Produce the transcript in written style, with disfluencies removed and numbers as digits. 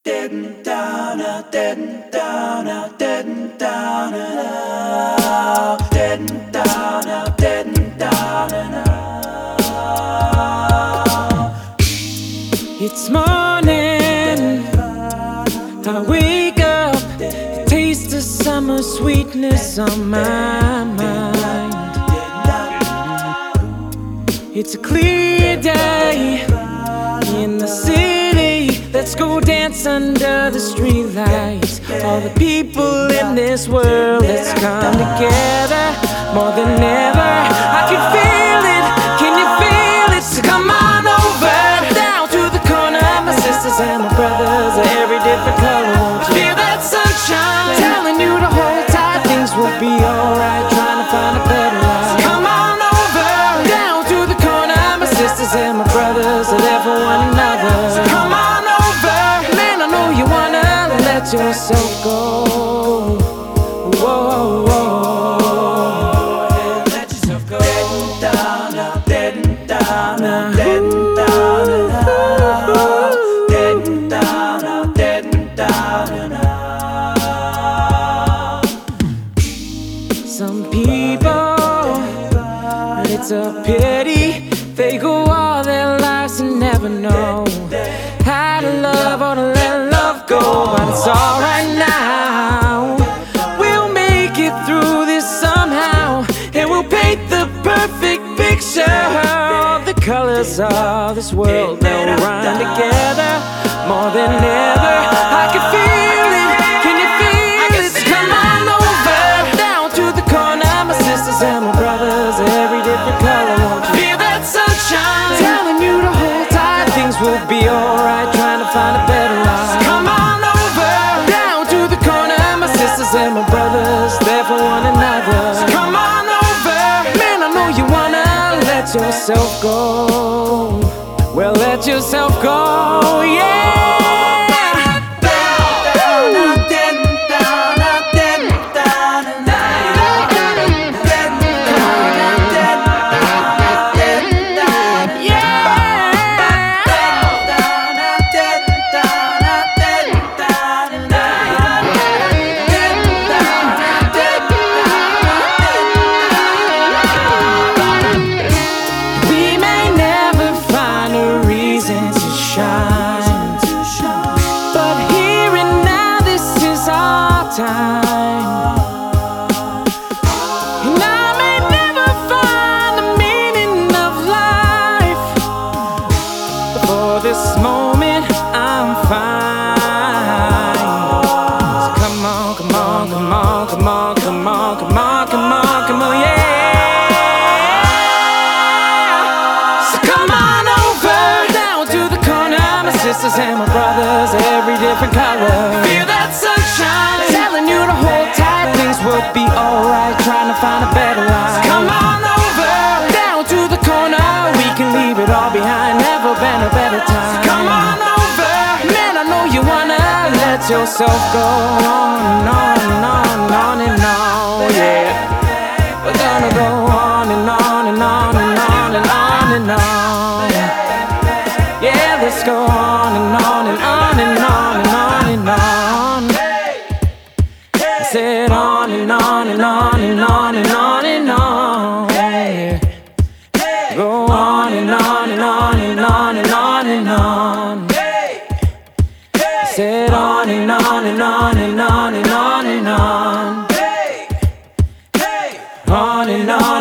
Dead down, dead down, dead down, dead down, dead down. It's morning, I wake up, the taste of summer sweetness on my mind. It's a clear day in the city. Let's go dance under the streetlights. All the people in this world, let's come together more than ever. I can feel it, can you feel it? So come on over, down to the corner. My sisters and my brothers are every different color. Won't you feel that sunshine? Telling you to hold tight, things will be alright. Trying to find a better life. So come on over, down to the corner. My sisters and my brothers are there for one another. So come on over, man, I know you wanna let yourself go. Whoa, whoa, let yourself go. Dead down, dead down, dead down, dead down, dead down. Some people, it's a pity, they go all their lives and never know how to love or to let love go. But it's alright now, we'll make it through this somehow, and we'll paint the perfect picture of the colors of this world. They'll run together more than ever. I can feel it, can you feel it? So come on over, down to the corner. My sisters and my brothers are every different color. Won't you feel that sunshine? Telling you to hold tight, things will be alright. Trying to find a better life. So come on over, down to the corner. My sisters and my brothers, there for one another. So come on over, man, I know you wanna let yourself go. Well, let yourself go, yeah. Time. And I may never find the meaning of life, but for this moment I'm fine. So come on, come on, come on, come on, come on, come on, come on, come on, yeah. So come on over, down to the corner. My sisters and my brothers, every different color. Feel that sunshine, telling you to hold tight, things will be alright. Trying to find a better life. So come on over, down to the corner. We can leave it all behind, never been a better time. So come on over, man, I know you wanna let yourself go on and on and on and on and on, yeah. We're gonna go on and on and on and on and on and on. Yeah, let's go on and on and on and on and on and on. I said on and on and on and on and on and on. Go on and on and on and on and on and on. I said on and on and on and on and on and on. On and on.